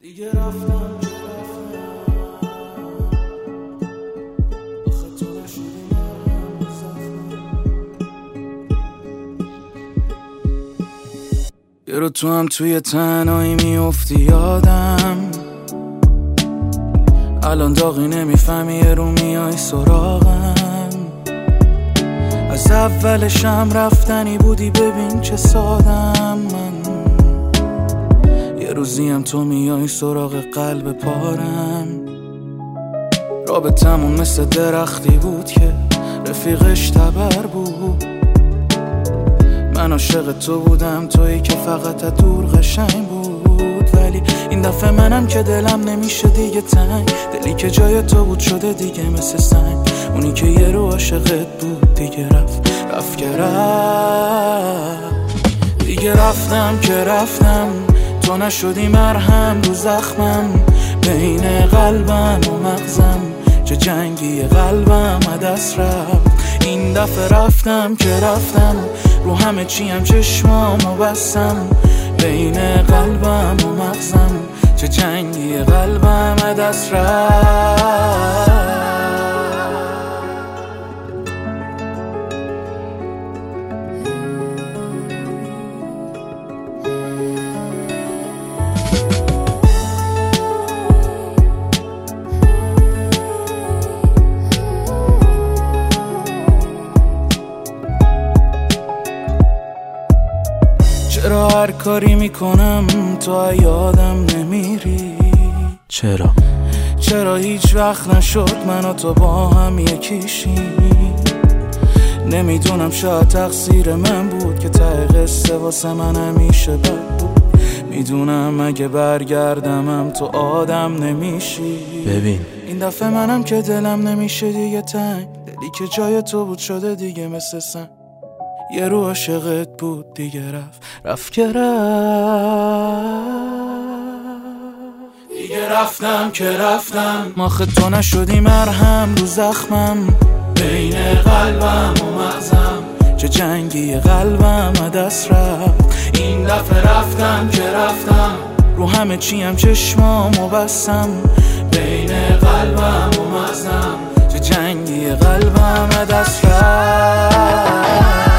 دیگه رفتم آخه تو نشدی یه رو تو هم توی تنهایی میافتی یادم، الان داغی نمیفهمی یه رو میای سراغم. از اولشم رفتنی بودی، ببین چه سادم من. یه روزیم تو میای سراغ قلب پارم. رابطمون مثل درختی بود که رفیقش تبر بود. من عاشق تو بودم، تویی که فقط از دور قشنگ بود. ولی این دفعه منم که دلم نمیشه دیگه تنگ. دلی که جای تو بود شده دیگه مثل سنگ. اونی که یه رو عاشقت بود دیگه رفت که رفت. دیگه رفتم که رفتم، تو نشدی مرهم رو زخمم. بین قلبم و مغزم چه جنگی قلبم دست رفت. این دفعه رفتم که رفتم، رو همه چیم چشمامو بستم. بین قلبم و مغزم چه جنگی قلبم دست رفت. چرا هر کاری میکنم تو یادم نمیری؟ چرا هیچ وقت نشد من و تو با هم یکیشیم؟ نمیدونم، شاید تقصیر من بود که ته قصه واسه من همیشه بد بود. میدونم اگه برگردمم تو آدم نمیشی. ببین این دفعه منم که دلم نمیشه دیگه تنگ. دلی که جای تو بود شده دیگه مثل سنگ. یه رو عاشقت بود دیگه رفت که رفت. دیگه رفتم که رفتم، آخه تو نشدی مرهم رو زخمم. بین قلبم و مغزم چه جنگی قلبم دست رفت. این دفعه رفتم که رفتم، رو همه چیم چشمامو بستم. بین قلبم و مغزم چه جنگی قلبم دست رفت.